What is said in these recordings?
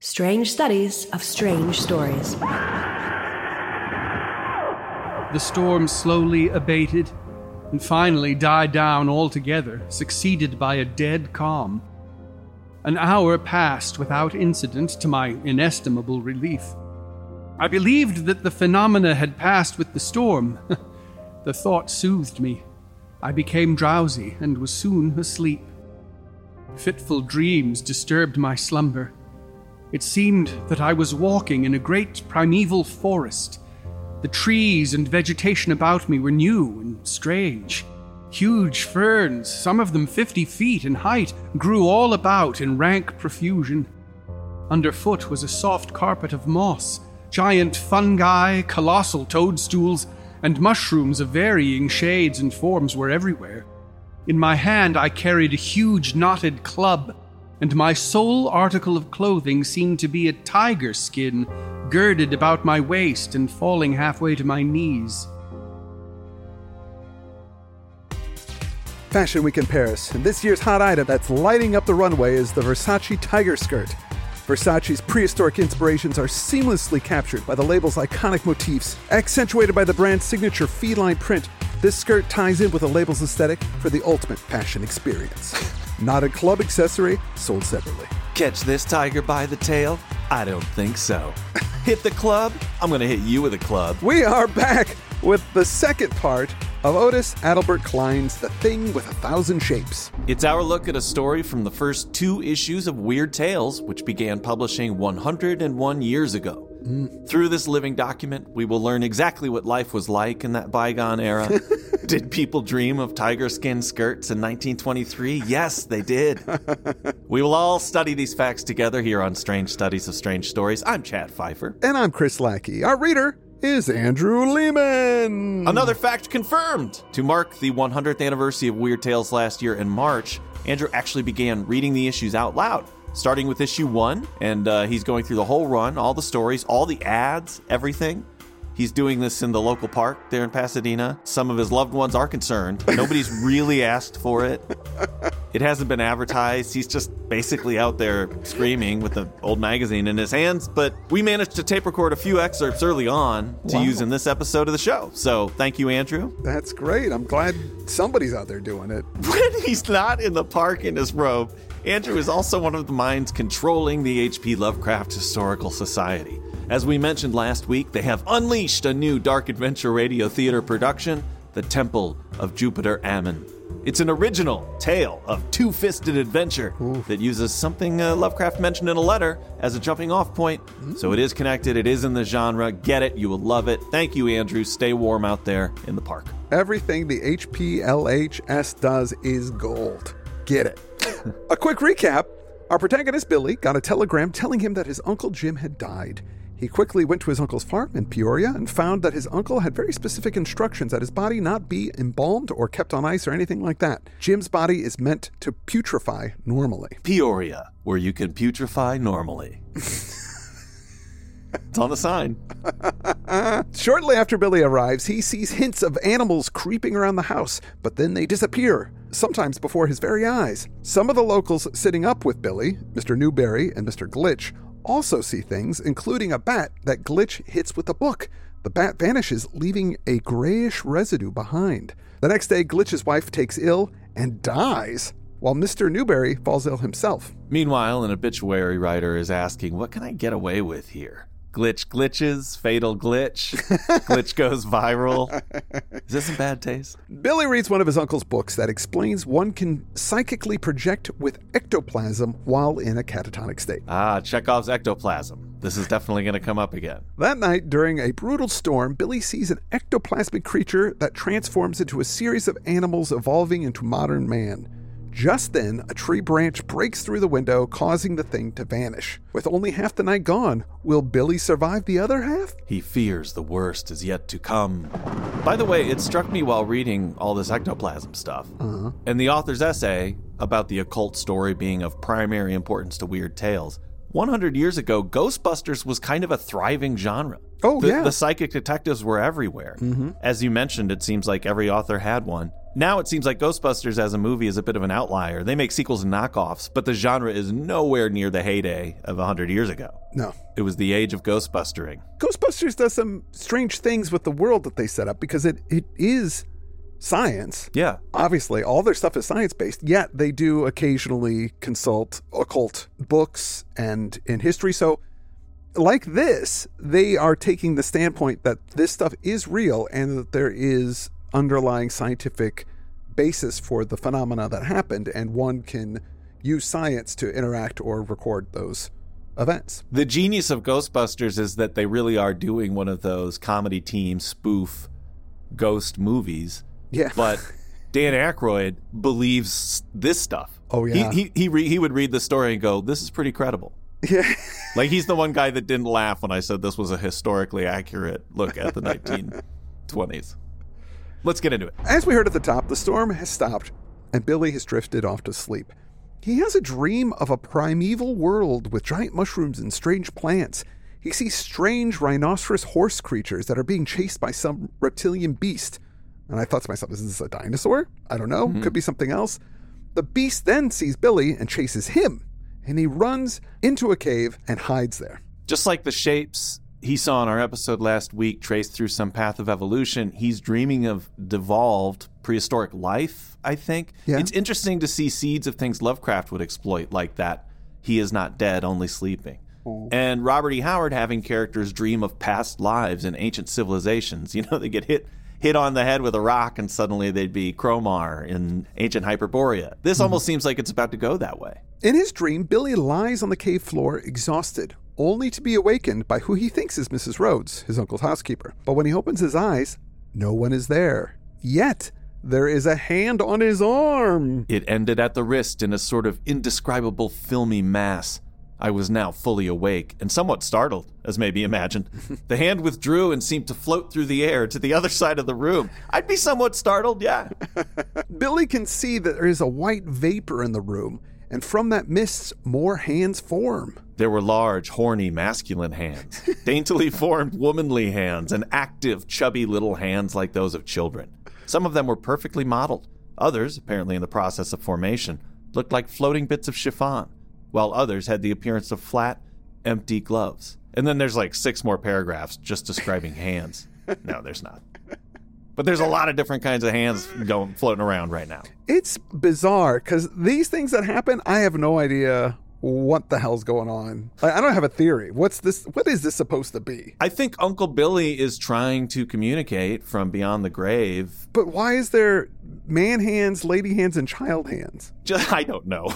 Strange Studies of Strange Stories. The storm slowly abated and finally died down altogether, succeeded by a dead calm. An hour passed without incident, to my inestimable relief. I believed that the phenomena had passed with the storm. The thought soothed me. I became drowsy and was soon asleep. Fitful dreams disturbed my slumber. It seemed that I was walking in a great primeval forest. The trees and vegetation about me were new and strange. Huge ferns, some of them 50 feet in height, grew all about in rank profusion. Underfoot was a soft carpet of moss, giant fungi, colossal toadstools, and mushrooms of varying shades and forms were everywhere. In my hand I carried a huge knotted club, and my sole article of clothing seemed to be a tiger skin, girded about my waist and falling halfway to my knees. Fashion Week in Paris, and this year's hot item that's lighting up the runway is the Versace Tiger Skirt. Versace's prehistoric inspirations are seamlessly captured by the label's iconic motifs, accentuated by the brand's signature feline print. This skirt ties in with the label's aesthetic for the ultimate fashion experience. Not a club accessory, sold separately. Catch this tiger by the tail? I don't think so. Hit the club? I'm going to hit you with a club. We are back with the second part of Otis Adelbert Klein's The Thing with 1,000 Shapes. It's our look at a story from the first 2 issues of Weird Tales, which began publishing 101 years ago. Through this living document, we will learn exactly what life was like in that bygone era. Did people dream of tiger skin skirts in 1923? Yes, they did. We will all study these facts together here on Strange Studies of Strange Stories. I'm Chad Pfeiffer. And I'm Chris Lackey. Our reader is Andrew Lehman. Another fact confirmed! To mark the 100th anniversary of Weird Tales last year in March, Andrew actually began reading the issues out loud, starting with issue 1, and he's going through the whole run, all the stories, all the ads, everything. He's doing this in the local park there in Pasadena. Some of his loved ones are concerned. Nobody's really asked for it. It hasn't been advertised. He's just basically out there screaming with the old magazine in his hands. But we managed to tape record a few excerpts early on to use in this episode of the show. So thank you, Andrew. That's great. I'm glad somebody's out there doing it. When he's not in the park in his robe, Andrew is also one of the minds controlling the H.P. Lovecraft Historical Society. As we mentioned last week, they have unleashed a new dark adventure radio theater production, The Temple of Jupiter Ammon. It's an original tale of two-fisted adventure that uses something Lovecraft mentioned in a letter as a jumping-off point. So it is connected. It is in the genre. Get it. You will love it. Thank you, Andrew. Stay warm out there in the park. Everything the HPLHS does is gold. Get it. A quick recap. Our protagonist, Billy, got a telegram telling him that his Uncle Jim had died. He quickly went to his uncle's farm in Peoria and found that his uncle had very specific instructions that his body not be embalmed or kept on ice or anything like that. Jim's body is meant to putrefy normally. Peoria, where you can putrefy normally. It's on the sign. Shortly after Billy arrives, he sees hints of animals creeping around the house, but then they disappear, sometimes before his very eyes. Some of the locals sitting up with Billy, Mr. Newberry and Mr. Glitch, also see things, including a bat that Glitch hits with a book. The bat vanishes, leaving a grayish residue behind. The next day, Glitch's wife takes ill and dies, while Mr. Newberry falls ill himself. Meanwhile, an obituary writer is asking, what can I get away with here? Glitch glitches, fatal glitch, glitch goes viral. Is this in bad taste? Billy reads one of his uncle's books that explains one can psychically project with ectoplasm while in a catatonic state. Chekhov's ectoplasm. This is definitely going to come up again. That night, during a brutal storm, Billy sees an ectoplasmic creature that transforms into a series of animals evolving into modern man. Just then, a tree branch breaks through the window, causing the thing to vanish. With only half the night gone, will Billy survive the other half? He fears the worst is yet to come. By the way, it struck me while reading all this ectoplasm stuff, and the author's essay about the occult story being of primary importance to Weird Tales. 100 years ago, Ghostbusters was kind of a thriving genre. The psychic detectives were everywhere. As you mentioned, it seems like every author had one. Now it seems like Ghostbusters as a movie is a bit of an outlier. They make sequels and knockoffs, but the genre is nowhere near the heyday of 100 years ago. No. It was the age of Ghostbustering. Ghostbusters does some strange things with the world that they set up because it is science. Yeah. Obviously, all their stuff is science-based, yet they do occasionally consult occult books and in history. So like this, they are taking the standpoint that this stuff is real and that there is underlying scientific basis for the phenomena that happened, and one can use science to interact or record those events. The genius of Ghostbusters is that they really are doing one of those comedy team spoof ghost movies. Yeah. But Dan Aykroyd believes this stuff. Oh, yeah. He would read the story and go, this is pretty credible. Yeah. Like, he's the one guy that didn't laugh when I said this was a historically accurate look at the 1920s. Let's get into it. As we heard at the top, the storm has stopped and Billy has drifted off to sleep. He has a dream of a primeval world with giant mushrooms and strange plants. He sees strange rhinoceros horse creatures that are being chased by some reptilian beast. And I thought to myself, is this a dinosaur? I don't know. Could be something else. The beast then sees Billy and chases him. And he runs into a cave and hides there. Just like the shapes he saw in our episode last week traced through some path of evolution, he's dreaming of devolved prehistoric life, I think. Yeah. It's interesting to see seeds of things Lovecraft would exploit, like that he is not dead, only sleeping. And Robert E. Howard having characters dream of past lives in ancient civilizations. You know, they get hit on the head with a rock and suddenly they'd be Cromar in ancient Hyperborea. This almost seems like it's about to go that way. In his dream, Billy lies on the cave floor exhausted, only to be awakened by who he thinks is Mrs. Rhodes, his uncle's housekeeper. But when he opens his eyes, no one is there. Yet, there is a hand on his arm. It ended at the wrist in a sort of indescribable filmy mass. I was now fully awake and somewhat startled, as may be imagined. The hand withdrew and seemed to float through the air to the other side of the room. I'd be somewhat startled, yeah. Billy can see that there is a white vapor in the room, and from that mist, more hands form. There were large, horny, masculine hands, daintily formed, womanly hands, and active, chubby little hands like those of children. Some of them were perfectly modeled. Others, apparently in the process of formation, looked like floating bits of chiffon, while others had the appearance of flat, empty gloves. And then there's like 6 more paragraphs just describing hands. No, there's not. But there's a lot of different kinds of hands floating around right now. It's bizarre, because these things that happen, I have no idea what the hell's going on. I don't have a theory. What is this supposed to be? I think Uncle Billy is trying to communicate from beyond the grave. But why is there man hands, lady hands, and child hands? I don't know.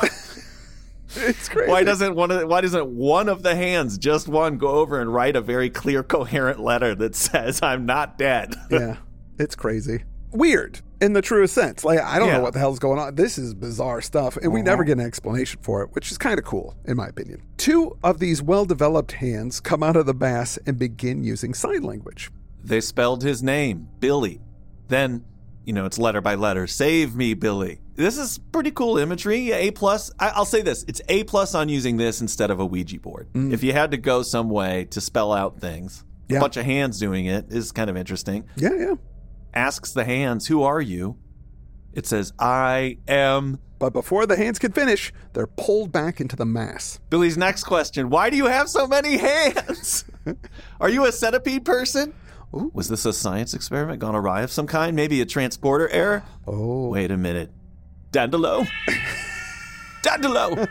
It's crazy. Why doesn't one of the hands, just one, go over and write a very clear, coherent letter that says, I'm not dead? Yeah, it's crazy. Weird, in the truest sense. Like, I don't know what the hell's going on. This is bizarre stuff, and we never get an explanation for it, which is kind of cool, in my opinion. 2 of these well-developed hands come out of the mass and begin using sign language. They spelled his name, Billy. Then, it's letter by letter. Save me, Billy. This is pretty cool imagery. A+. I'll say this. It's A+ on using this instead of a Ouija board. If you had to go some way to spell out things, a bunch of hands doing it is kind of interesting. Yeah. Asks the hands, who are you? It says, I am. But before the hands can finish, they're pulled back into the mass. Billy's next question, why do you have so many hands? Are you a centipede person? Ooh. Was this a science experiment gone awry of some kind? Maybe a transporter error? Oh. Wait a minute. Dandelo? Dandelo!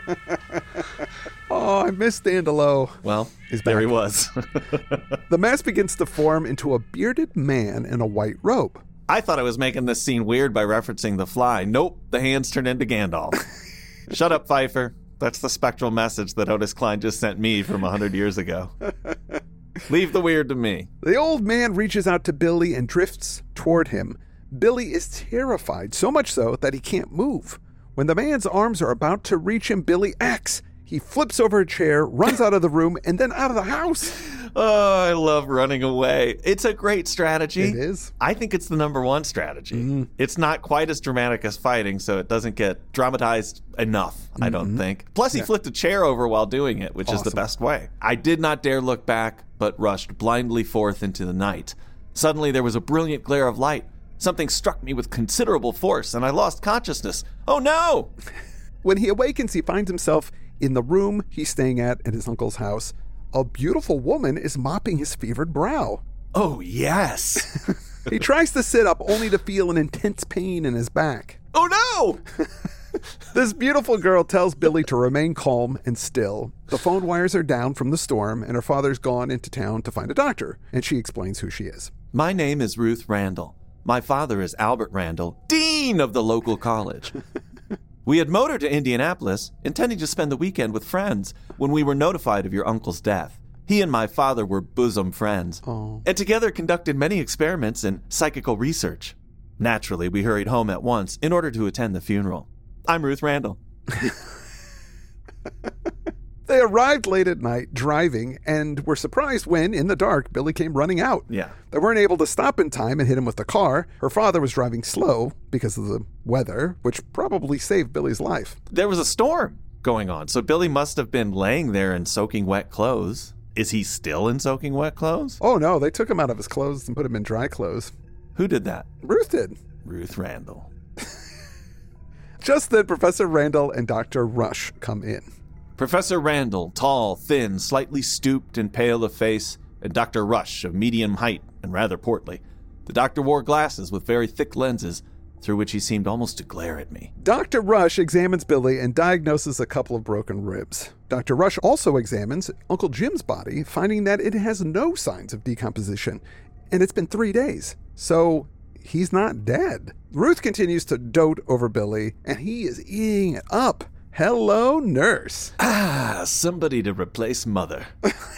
Oh, I miss Dandelo. Well, there he was. The mass begins to form into a bearded man in a white robe. I thought I was making this scene weird by referencing The Fly. Nope, the hands turn into Gandalf. Shut up, Pfeiffer. That's the spectral message that Otis Klein just sent me from 100 years ago. Leave the weird to me. The old man reaches out to Billy and drifts toward him. Billy is terrified, so much so that he can't move. When the man's arms are about to reach him, Billy acts. He flips over a chair, runs out of the room, and then out of the house. Oh, I love running away. It's a great strategy. It is. I think it's the number 1 strategy. It's not quite as dramatic as fighting, so it doesn't get dramatized enough, I don't think. Plus, he flipped a chair over while doing it, which is the best way. I did not dare look back, but rushed blindly forth into the night. Suddenly, there was a brilliant glare of light. Something struck me with considerable force, and I lost consciousness. Oh no! When he awakens, he finds himself in the room he's staying at his uncle's house. A beautiful woman is mopping his fevered brow. Oh yes! He tries to sit up only to feel an intense pain in his back. Oh no! This beautiful girl tells Billy to remain calm and still. The phone wires are down from the storm, and her father's gone into town to find a doctor, and she explains who she is. My name is Ruth Randall. My father is Albert Randall, dean of the local college. We had motored to Indianapolis, intending to spend the weekend with friends, when we were notified of your uncle's death. He and my father were bosom friends, and together conducted many experiments in psychical research. Naturally, we hurried home at once in order to attend the funeral. I'm Ruth Randall. They arrived late at night driving and were surprised when, in the dark, Billy came running out. Yeah. They weren't able to stop in time and hit him with the car. Her father was driving slow because of the weather, which probably saved Billy's life. There was a storm going on, so Billy must have been laying there in soaking wet clothes. Is he still in soaking wet clothes? Oh, no, they took him out of his clothes and put him in dry clothes. Who did that? Ruth did. Ruth Randall. Just then, Professor Randall and Dr. Rush come in. Professor Randall, tall, thin, slightly stooped and pale of face, and Dr. Rush, of medium height and rather portly. The doctor wore glasses with very thick lenses, through which he seemed almost to glare at me. Dr. Rush examines Billy and diagnoses a couple of broken ribs. Dr. Rush also examines Uncle Jim's body, finding that it has no signs of decomposition, and it's been 3 days, so he's not dead. Ruth continues to dote over Billy, and he is eating it up. Hello, nurse. Ah, somebody to replace Mother.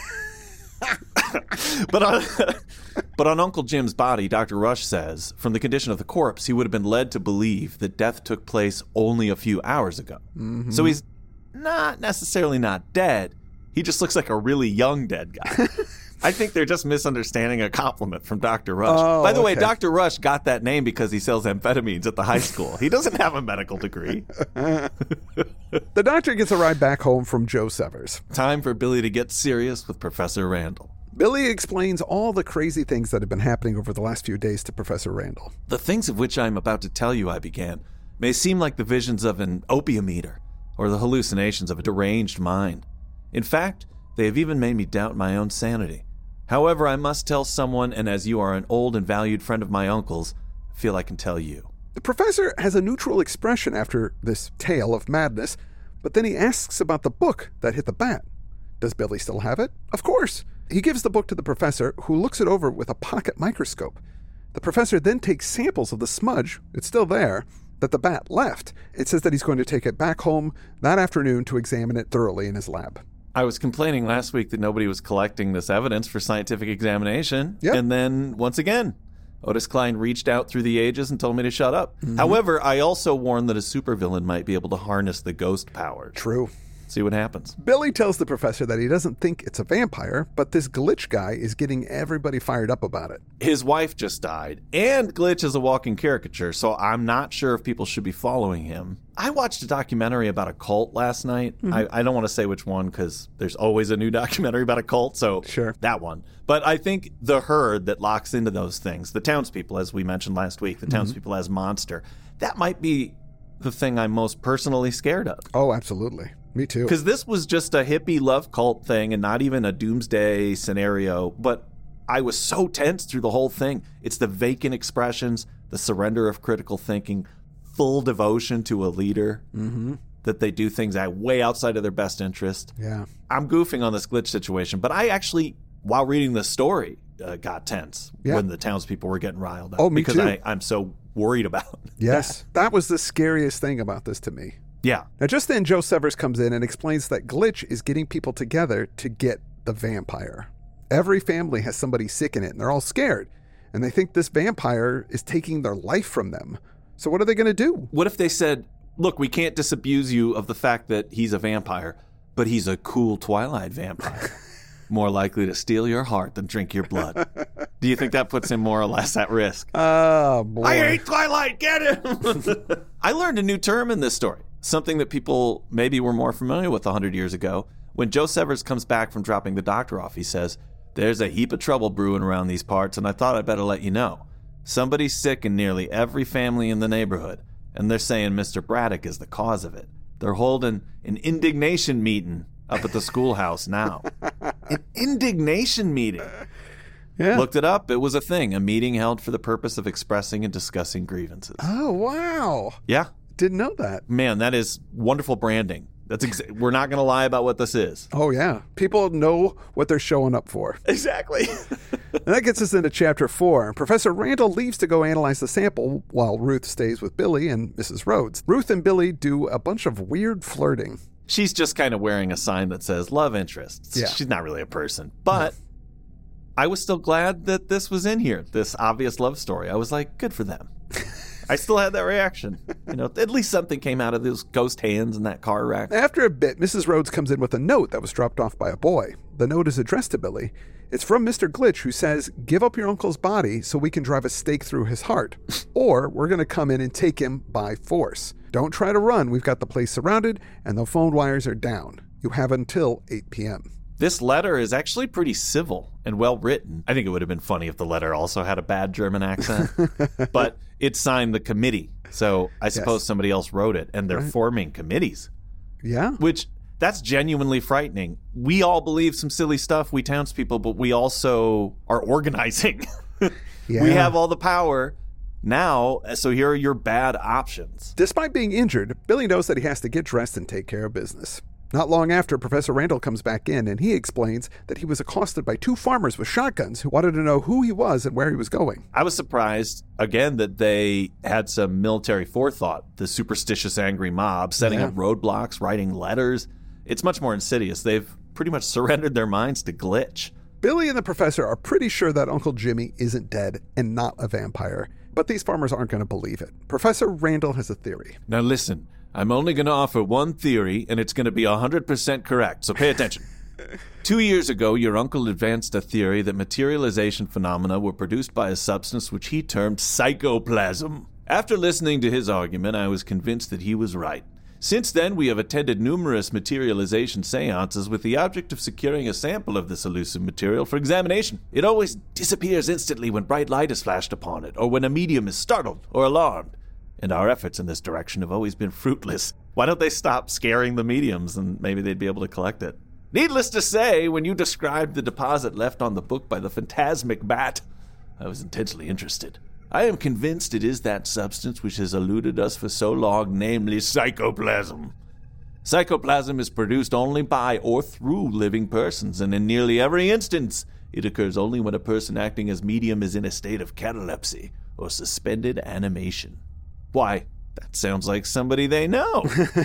But on Uncle Jim's body, Dr. Rush says, from the condition of the corpse, he would have been led to believe that death took place only a few hours ago. Mm-hmm. So he's not necessarily not dead. He just looks like a really young dead guy. I think they're just misunderstanding a compliment from Dr. Rush. Oh, by the way, okay. Dr. Rush got that name because he sells amphetamines at the high school. He doesn't have a medical degree. The doctor gets a ride back home from Joe Severs. Time for Billy to get serious with Professor Randall. Billy explains all the crazy things that have been happening over the last few days to Professor Randall. The things of which I am about to tell you, I began, may seem like the visions of an opium eater or the hallucinations of a deranged mind. In fact, they have even made me doubt my own sanity. However, I must tell someone, and as you are an old and valued friend of my uncle's, I feel I can tell you. The professor has a neutral expression after this tale of madness, but then he asks about the book that hit the bat. Does Billy still have it? Of course. He gives the book to the professor, who looks it over with a pocket microscope. The professor then takes samples of the smudge, it's still there, that the bat left. It says that he's going to take it back home that afternoon to examine it thoroughly in his lab. I was complaining last week that nobody was collecting this evidence for scientific examination. Yep. And then, once again, Otis Klein reached out through the ages and told me to shut up. Mm-hmm. However, I also warned that a supervillain might be able to harness the ghost power. True. See what happens. Billy tells the professor that he doesn't think it's a vampire, but this Glitch guy is getting everybody fired up about it. His wife just died, and Glitch is a walking caricature, so I'm not sure if people should be following him. I watched a documentary about a cult last night. Mm-hmm. I don't want to say which one because there's always a new documentary about a cult, so sure. That one. But I think the herd that locks into those things, the townspeople, as we mentioned last week, the townspeople as monster, that might be the thing I'm most personally scared of. Oh, absolutely. Me too. Because this was just a hippie love cult thing and not even a doomsday scenario, but I was so tense through the whole thing. It's the vacant expressions, the surrender of critical thinking, full devotion to a leader, that they do things way outside of their best interest. Yeah. I'm goofing on this Glitch situation, but I actually, while reading the story, got tense when the townspeople were getting riled up. Oh, me because too. I'm so worried about Yes. That was the scariest thing about this to me. Yeah. Now, just then, Joe Severs comes in and explains that Glitch is getting people together to get the vampire. Every family has somebody sick in it, and they're all scared. And they think this vampire is taking their life from them. So what are they going to do? What if they said, look, we can't disabuse you of the fact that he's a vampire, but he's a cool Twilight vampire. More likely to steal your heart than drink your blood. Do you think that puts him more or less at risk? Oh, boy. I hate Twilight, get him! I learned a new term in this story. Something that people maybe were more familiar with 100 years ago. When Joe Severs comes back from dropping the doctor off, he says, there's a heap of trouble brewing around these parts, and I thought I'd better let you know. Somebody's sick in nearly every family in the neighborhood, and they're saying Mr. Braddock is the cause of it. They're holding an indignation meeting up at the schoolhouse now. An indignation meeting. Yeah. Looked it up. It was a thing, a meeting held for the purpose of expressing and discussing grievances. Oh, wow. Yeah. Didn't know that. Man, that is wonderful branding. We're not going to lie about what this is. Oh, yeah. People know what they're showing up for. Exactly. And that gets us into Chapter 4. Professor Randall leaves to go analyze the sample while Ruth stays with Billy and Mrs. Rhodes. Ruth and Billy do a bunch of weird flirting. She's just kind of wearing a sign that says love interests. Yeah. She's not really a person. But I was still glad that this was in here, this obvious love story. I was like, good for them. I still had that reaction. At least something came out of those ghost hands in that car wreck. After a bit, Mrs. Rhodes comes in with a note that was dropped off by a boy. The note is addressed to Billy. It's from Mr. Glitch, who says, give up your uncle's body so we can drive a stake through his heart, or we're going to come in and take him by force. Don't try to run. We've got the place surrounded, and the phone wires are down. You have until 8 p.m. This letter is actually pretty civil and well written. I think it would have been funny if the letter also had a bad German accent. But it's signed the committee. So I suppose somebody else wrote it, and they're forming committees. Yeah. Which, that's genuinely frightening. We all believe some silly stuff, we townspeople, but we also are organizing. Yeah. We have all the power now, so here are your bad options. Despite being injured, Billy knows that he has to get dressed and take care of business. Not long after, Professor Randall comes back in, and he explains that he was accosted by 2 farmers with shotguns who wanted to know who he was and where he was going. I was surprised, again, that they had some military forethought. The superstitious, angry mob, setting up roadblocks, writing letters. It's much more insidious. They've pretty much surrendered their minds to Glitch. Billy and the professor are pretty sure that Uncle Jimmy isn't dead and not a vampire, but these farmers aren't going to believe it. Professor Randall has a theory. Now listen. I'm only going to offer one theory, and it's going to be 100% correct, so pay attention. 2 years ago, your uncle advanced a theory that materialization phenomena were produced by a substance which he termed psychoplasm. After listening to his argument, I was convinced that he was right. Since then, we have attended numerous materialization seances with the object of securing a sample of this elusive material for examination. It always disappears instantly when bright light is flashed upon it, or when a medium is startled or alarmed. And our efforts in this direction have always been fruitless. Why don't they stop scaring the mediums and maybe they'd be able to collect it? Needless to say, when you described the deposit left on the book by the phantasmic bat, I was intensely interested. I am convinced it is that substance which has eluded us for so long, namely psychoplasm. Psychoplasm is produced only by or through living persons, and in nearly every instance, it occurs only when a person acting as medium is in a state of catalepsy or suspended animation. Why, that sounds like somebody they know.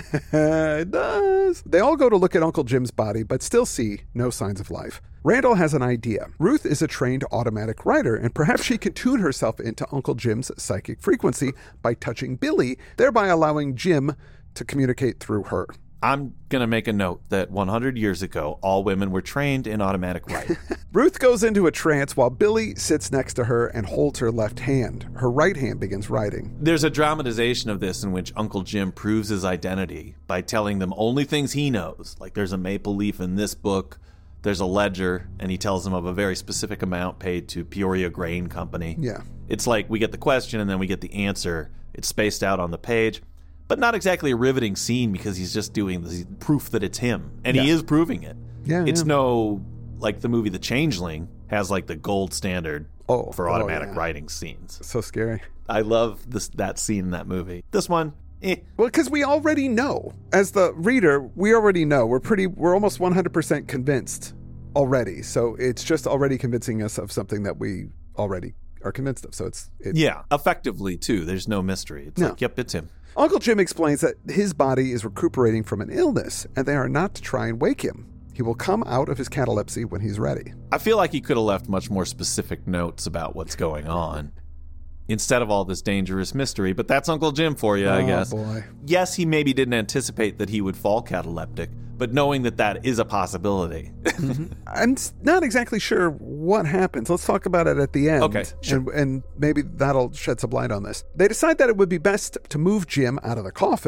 It does. They all go to look at Uncle Jim's body, but still see no signs of life. Randall has an idea. Ruth is a trained automatic writer, and perhaps she can tune herself into Uncle Jim's psychic frequency by touching Billy, thereby allowing Jim to communicate through her. I'm going to make a note that 100 years ago, all women were trained in automatic writing. Ruth goes into a trance while Billy sits next to her and holds her left hand. Her right hand begins writing. There's a dramatization of this in which Uncle Jim proves his identity by telling them only things he knows. Like there's a maple leaf in this book, there's a ledger, and he tells them of a very specific amount paid to Peoria Grain Company. Yeah. It's like we get the question and then we get the answer. It's spaced out on the page. But not exactly a riveting scene because he's just doing the proof that it's him. And he is proving it. Yeah, it's no, like the movie The Changeling has like the gold standard for automatic writing scenes. So scary. I love that scene in that movie. This one, Well, because we already know. As the reader, we already know. We're almost 100% convinced already. So it's just already convincing us of something that we already are convinced of. So it's yeah, effectively too. There's no mystery. It's like, yep, it's him. Uncle Jim explains that his body is recuperating from an illness, and they are not to try and wake him. He will come out of his catalepsy when he's ready. I feel like he could have left much more specific notes about what's going on instead of all this dangerous mystery, but that's Uncle Jim for you, I guess. Oh, boy. Yes, he maybe didn't anticipate that he would fall cataleptic, but knowing that that is a possibility. I'm not exactly sure what happens. Let's talk about it at the end. Okay, sure. And maybe that'll shed some light on this. They decide that it would be best to move Jim out of the coffin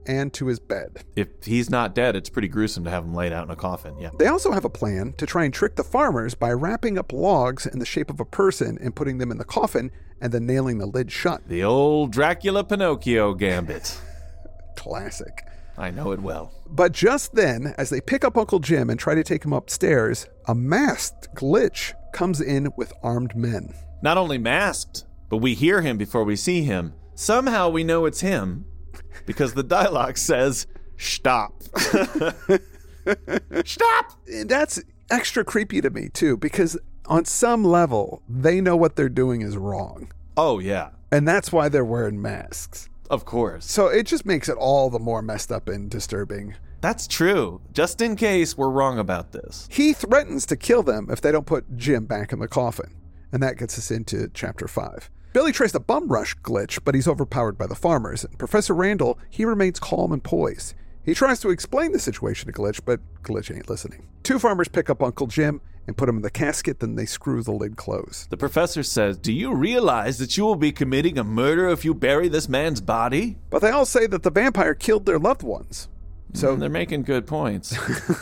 and to his bed. If he's not dead, it's pretty gruesome to have him laid out in a coffin, yeah. They also have a plan to try and trick the farmers by wrapping up logs in the shape of a person and putting them in the coffin and then nailing the lid shut. The old Dracula Pinocchio gambit. Classic. I know it well. But just then, as they pick up Uncle Jim and try to take him upstairs, a masked Glitch comes in with armed men. Not only masked, but we hear him before we see him. Somehow we know it's him because the dialogue says, "Stop." Stop! That's extra creepy to me, too, because on some level, they know what they're doing is wrong. Oh, yeah. And that's why they're wearing masks. Of course. So it just makes it all the more messed up and disturbing. That's true. Just in case we're wrong about this. He threatens to kill them if they don't put Jim back in the coffin. And that gets us into Chapter 5. Billy tries to bum rush Glitch, but he's overpowered by the farmers. And Professor Randall, he remains calm and poised. He tries to explain the situation to Glitch, but Glitch ain't listening. Two farmers pick up Uncle Jim and put him in the casket, then they screw the lid closed. The professor says, "Do you realize that you will be committing a murder if you bury this man's body?" But they all say that the vampire killed their loved ones. So they're making good points.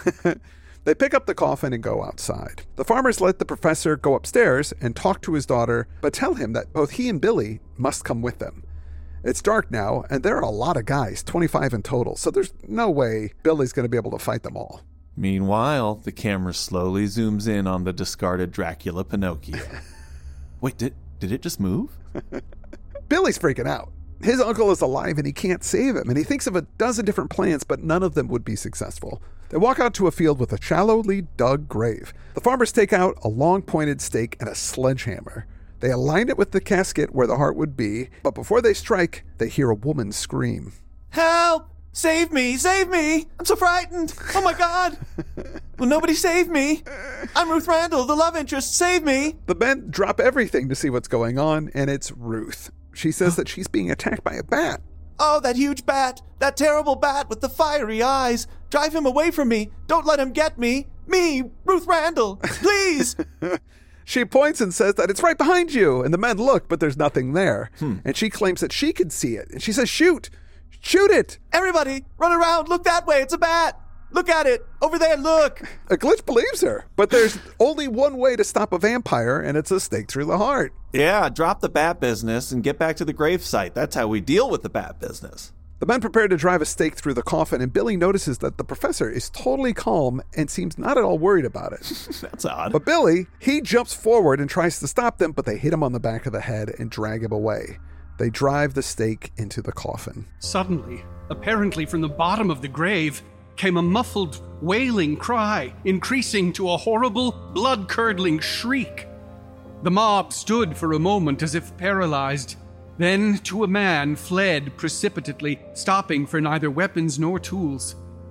They pick up the coffin and go outside. The farmers let the professor go upstairs and talk to his daughter, but tell him that both he and Billy must come with them. It's dark now, and there are a lot of guys, 25 in total, so there's no way Billy's going to be able to fight them all. Meanwhile, the camera slowly zooms in on the discarded Dracula Pinocchio. Wait, did it just move? Billy's freaking out. His uncle is alive and he can't save him, and he thinks of a dozen different plans, but none of them would be successful. They walk out to a field with a shallowly dug grave. The farmers take out a long pointed stake and a sledgehammer. They align it with the casket where the heart would be, but before they strike, they hear a woman scream. "Help! Save me! Save me! I'm so frightened! Oh my God! Will nobody save me? I'm Ruth Randall, the love interest. Save me!" The men drop everything to see what's going on, and it's Ruth. She says that she's being attacked by a bat. "Oh, that huge bat! That terrible bat with the fiery eyes! Drive him away from me! Don't let him get me! Me, Ruth Randall! Please!" She points and says that it's right behind you, and the men look, but there's nothing there. And she claims that she can see it, and she says, "Shoot! Shoot it!" "Everybody, run around! Look that way! It's a bat! Look at it! Over there, look!" A Glitch believes her, but there's only one way to stop a vampire, and it's a stake through the heart. Yeah, drop the bat business and get back to the gravesite. That's how we deal with the bat business. The men prepare to drive a stake through the coffin, and Billy notices that the professor is totally calm and seems not at all worried about it. That's odd. But Billy, he jumps forward and tries to stop them, but they hit him on the back of the head and drag him away. They drive the stake into the coffin. Suddenly, apparently from the bottom of the grave, came a muffled, wailing cry, increasing to a horrible, blood-curdling shriek. The mob stood for a moment as if paralyzed. Then, to a man, fled precipitately, stopping for neither weapons nor tools.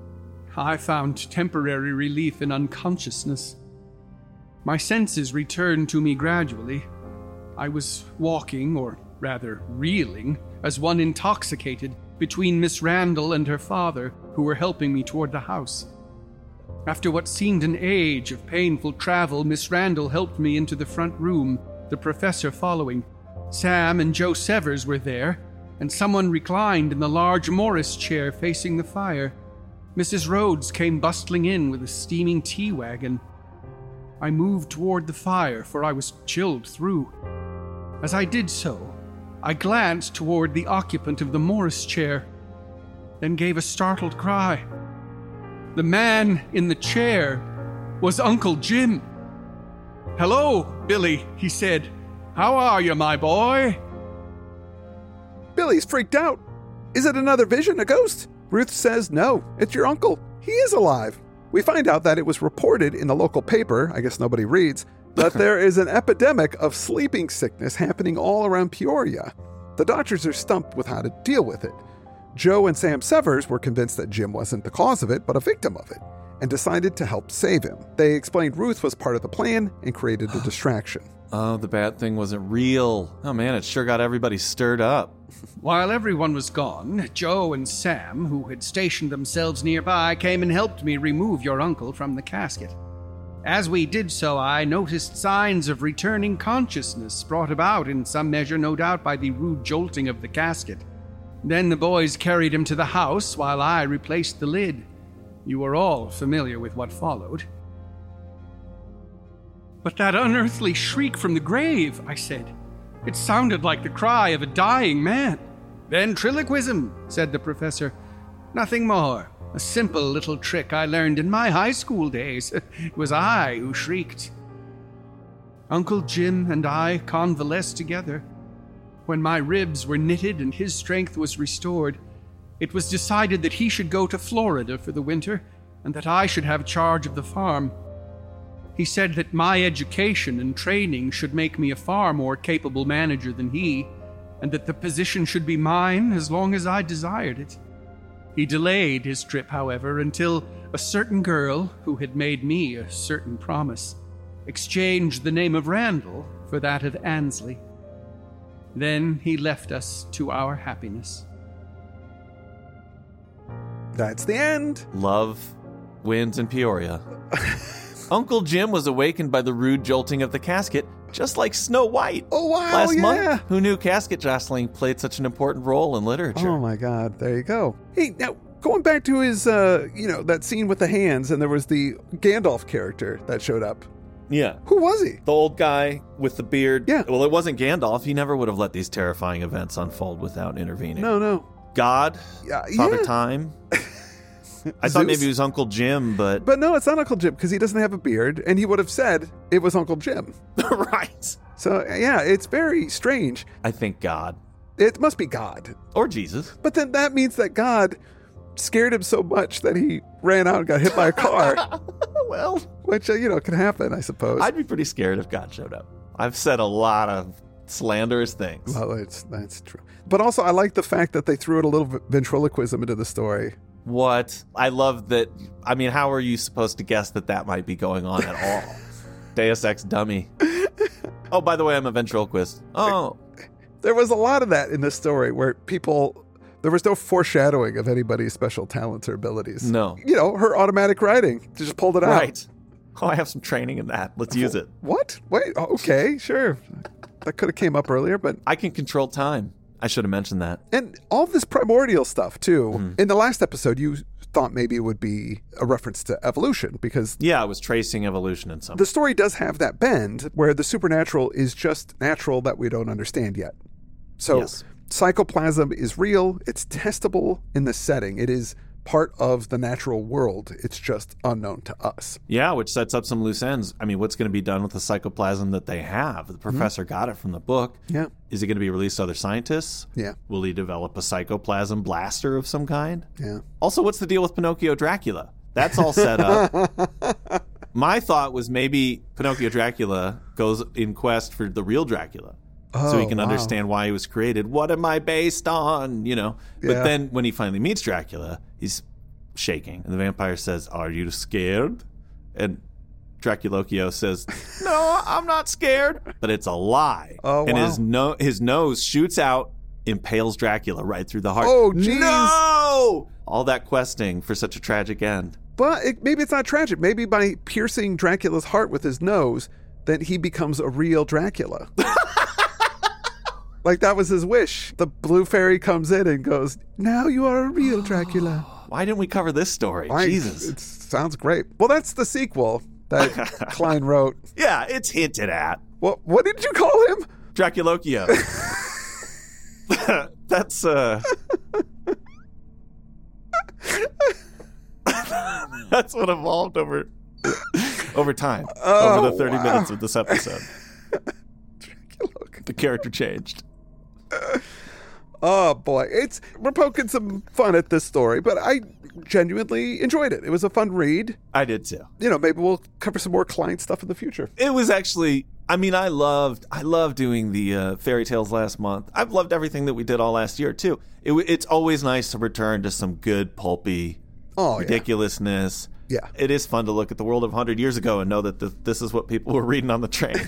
I found temporary relief in unconsciousness. My senses returned to me gradually. I was walking, or rather reeling, as one intoxicated, between Miss Randall and her father, who were helping me toward the house. After what seemed an age of painful travel, Miss Randall helped me into the front room, the professor following. Sam and Joe Severs were there, and someone reclined in the large Morris chair facing the fire. Mrs. Rhodes came bustling in with a steaming tea wagon. I moved toward the fire, for I was chilled through. As I did so, I glanced toward the occupant of the Morris chair, then gave a startled cry. The man in the chair was Uncle Jim. "Hello, Billy," he said. "How are you, my boy?" Billy's freaked out. Is it another vision, a ghost? Ruth says no, it's your uncle. He is alive. We find out that it was reported in the local paper, I guess nobody reads, that there is an epidemic of sleeping sickness happening all around Peoria. The doctors are stumped with how to deal with it. Joe and Sam Severs were convinced that Jim wasn't the cause of it, but a victim of it, and decided to help save him. They explained Ruth was part of the plan and created a distraction. Oh, the bad thing wasn't real. Oh man, it sure got everybody stirred up. While everyone was gone, Joe and Sam, who had stationed themselves nearby, came and helped me remove your uncle from the casket. As we did so, I noticed signs of returning consciousness, brought about in some measure, no doubt, by the rude jolting of the casket. Then the boys carried him to the house while I replaced the lid. You are all familiar with what followed. But that unearthly shriek from the grave, I said. It sounded like the cry of a dying man. Ventriloquism, said the professor. Nothing more. A simple little trick I learned in my high school days. It was I who shrieked. Uncle Jim and I convalesced together. When my ribs were knitted and his strength was restored, it was decided that he should go to Florida for the winter and that I should have charge of the farm. He said that my education and training should make me a far more capable manager than he, and that the position should be mine as long as I desired it. He delayed his trip, however, until a certain girl, who had made me a certain promise, exchanged the name of Randall for that of Ansley. Then he left us to our happiness. That's the end. Love wins in Peoria. Uncle Jim was awakened by the rude jolting of the casket, just like Snow White. Oh, wow, Last yeah. month, who knew casket jostling played such an important role in literature? Oh, my God. There you go. Hey, now, going back to his, that scene with the hands, and there was the Gandalf character that showed up. Yeah. Who was he? The old guy with the beard. Yeah. Well, it wasn't Gandalf. He never would have let these terrifying events unfold without intervening. No. God? Father yeah. Time? I thought maybe it was Uncle Jim, but... But no, it's not Uncle Jim, because he doesn't have a beard, and he would have said it was Uncle Jim. Right. So, yeah, it's very strange. I think God. It must be God. Or Jesus. But then that means that God scared him so much that he ran out and got hit by a car. Well... Which, can happen, I suppose. I'd be pretty scared if God showed up. I've said a lot of slanderous things. Well, that's true. But also, I like the fact that they threw in a little ventriloquism into the story. What? I love that. I mean, how are you supposed to guess that might be going on at all? Deus Ex dummy. Oh, by the way, I'm a ventriloquist. Oh. There was a lot of that in this story where there was no foreshadowing of anybody's special talents or abilities. No. Her automatic writing, just pulled it out. Right. Oh, I have some training in that. Let's use it. What? Wait, okay, sure. That could have came up earlier, but... I can control time. I should have mentioned that. And all this primordial stuff, too. In the last episode, you thought maybe it would be a reference to evolution, because... Yeah, I was tracing evolution in some... The story does have that bend, where the supernatural is just natural that we don't understand yet. So, yes. Psychoplasm is real, it's testable in the setting. It is part of the natural world. It's just unknown to us. Yeah, which sets up some loose ends. I mean, what's going to be done with the psychoplasm that they have? The professor got it from the book. Yeah. Is it going to be released to other scientists? Yeah. Will he develop a psychoplasm blaster of some kind? Yeah. Also, what's the deal with Pinocchio Dracula? That's all set up. My thought was maybe Pinocchio Dracula goes in quest for the real Dracula. So he can understand why he was created. What am I based on? But then when he finally meets Dracula, he's shaking. And the vampire says, "Are you scared?" And Draculocchio says, "No, I'm not scared." But it's a lie. Oh, and wow. his nose shoots out, impales Dracula right through the heart. Oh, jeez. No! All that questing for such a tragic end. But maybe it's not tragic. Maybe by piercing Dracula's heart with his nose, then he becomes a real Dracula. Like that was his wish. The blue fairy comes in and goes, "Now you are a real Dracula." Why didn't we cover this story? Jesus. It sounds great. Well, that's the sequel that Klein wrote. Yeah, it's hinted at. What did you call him? Draculocchio. That's that's what evolved over time. Over the 30 minutes of this episode. The character changed. Oh boy, we're poking some fun at this story, but I genuinely enjoyed it. It was a fun read. I did too. Maybe we'll cover some more Klein stuff in the future. It was actually, I loved doing the fairy tales last month. I've loved everything that we did all last year too. It's always nice to return to some good pulpy ridiculousness. Yeah. It is fun to look at the world of 100 years ago and know that this is what people were reading on the train.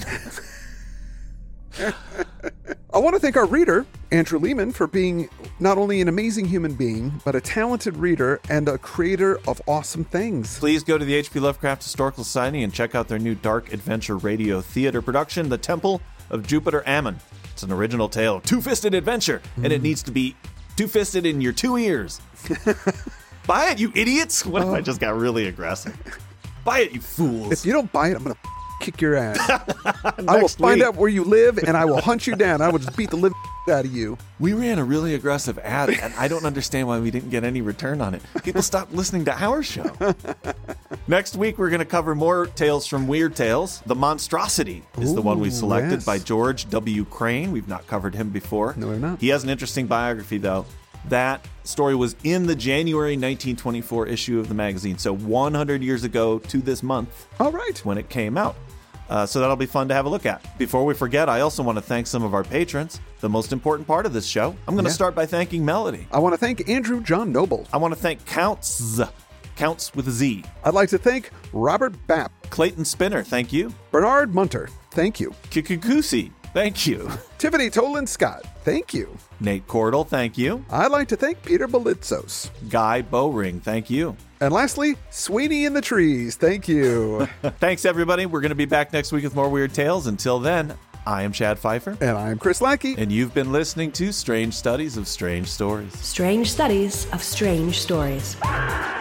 I want to thank our reader, Andrew Lehman, for being not only an amazing human being, but a talented reader and a creator of awesome things. Please go to the H.P. Lovecraft Historical Society and check out their new dark adventure radio theater production, The Temple of Jupiter Ammon. It's an original tale of two-fisted adventure, and it needs to be two-fisted in your two ears. Buy it, you idiots. What if I just got really aggressive? Buy it, you fools. If you don't buy it, I'm going to kick your ass. I will find out where you live, and I will hunt you down. I will just beat the living out of you. We ran a really aggressive ad, and I don't understand why we didn't get any return on it. People stopped listening to our show. Next week, we're going to cover more tales from Weird Tales. The Monstrosity is the one we selected by George W. Crane. We've not covered him before. No, we've not. He has an interesting biography, though. That story was in the January 1924 issue of the magazine, so 100 years ago to this month. All right. When it came out. So that'll be fun to have a look at. Before we forget, I also want to thank some of our patrons, the most important part of this show. I'm going to start by thanking Melody. I want to thank Andrew John Noble. I want to thank Counts with a Z. I'd like to thank Robert Bapp. Clayton Spinner, thank you. Bernard Munter, thank you. Kikukusi, thank you. Tiffany Tolan Scott, thank you. Nate Cordell, thank you. I'd like to thank Peter Belitzos. Guy Bowring, thank you. And lastly, Sweeney in the Trees, thank you. Thanks, everybody. We're going to be back next week with more Weird Tales. Until then, I am Chad Pfeiffer. And I am Chris Lackey. And you've been listening to Strange Studies of Strange Stories. Strange Studies of Strange Stories.